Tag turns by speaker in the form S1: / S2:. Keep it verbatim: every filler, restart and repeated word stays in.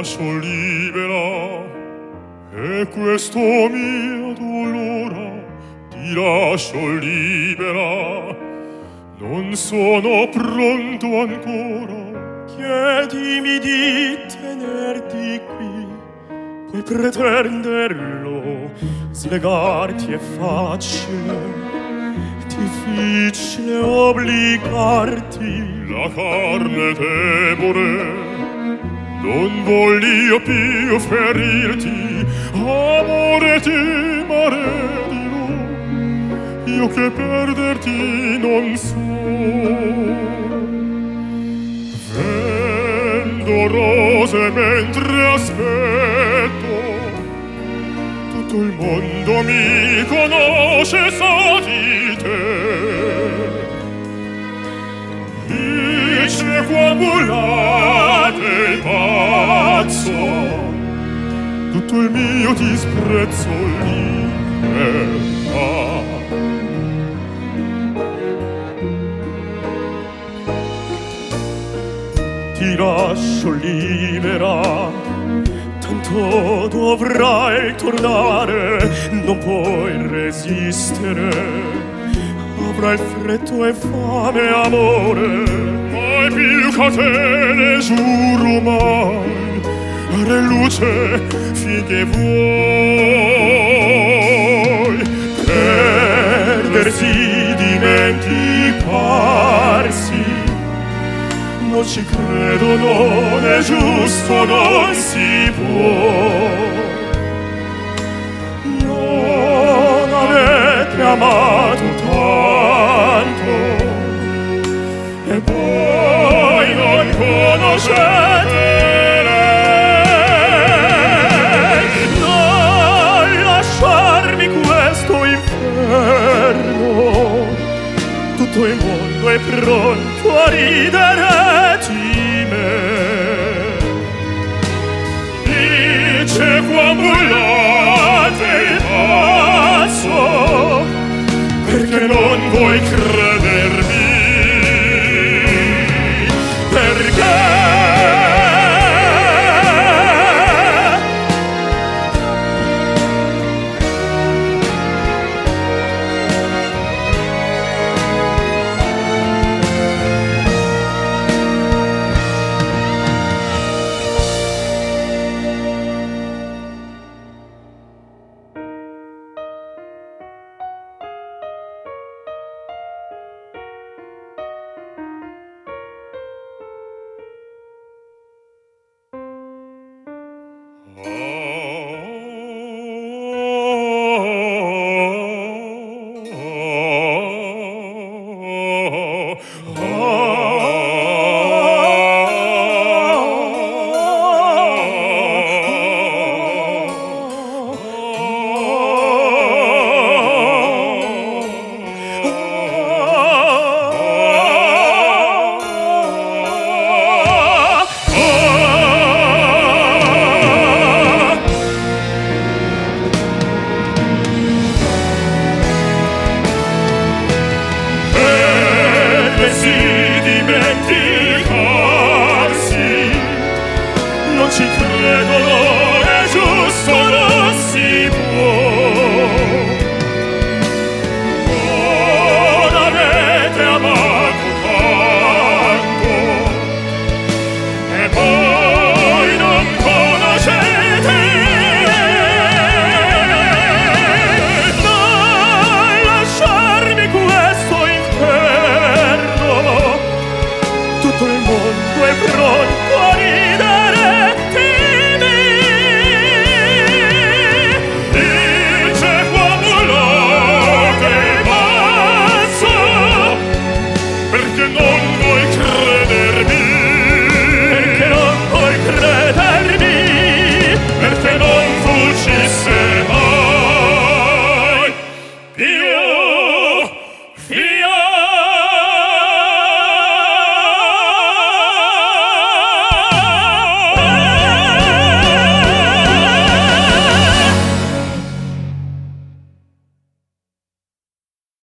S1: lascio libera, e questo mio dolore ti lascio libera. Non sono pronto ancora, chiedimi di tenerti qui. Puoi pretenderlo, slegarti è facile, difficile obbligarti. La carne debole, non voglio più ferirti, amore ti malediro, io che perderti non so. Vendo rose mentre aspetto, tutto il mondo mi conosce, sa di te. Dice qua volate il pazzo, tutto il mio disprezzo libertà. Ti lascio libera, tanto dovrai tornare, non puoi resistere. Avrai freddo e fame, amore, mai più catene, giuro mai, re luce finché vuoi. Perdersi, dimenticarsi, non ci credo, non è giusto, non si può. Non avete amato tanto e poi non conoscete lei. Non lasciarmi questo inferno, tutto il mondo è pronto a ridere.